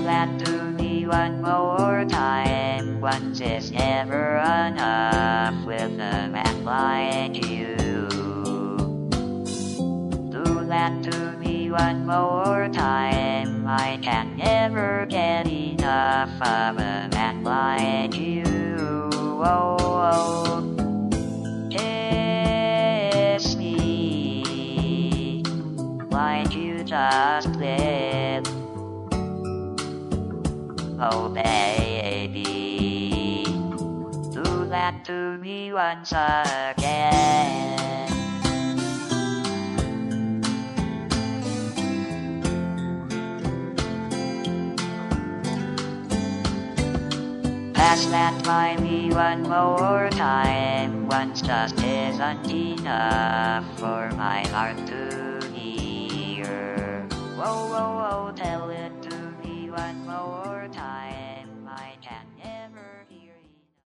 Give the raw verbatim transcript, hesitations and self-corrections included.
that to me one more time. Once is never enough with a man like you. Do that to me one more time. I can never get enough of a man like you. Oh, oh. Kiss me like you just did. Oh baby, do that to me once again. Pass that by me one more time. Once just isn't enough for my heart to hear. Whoa, whoa, whoa, tell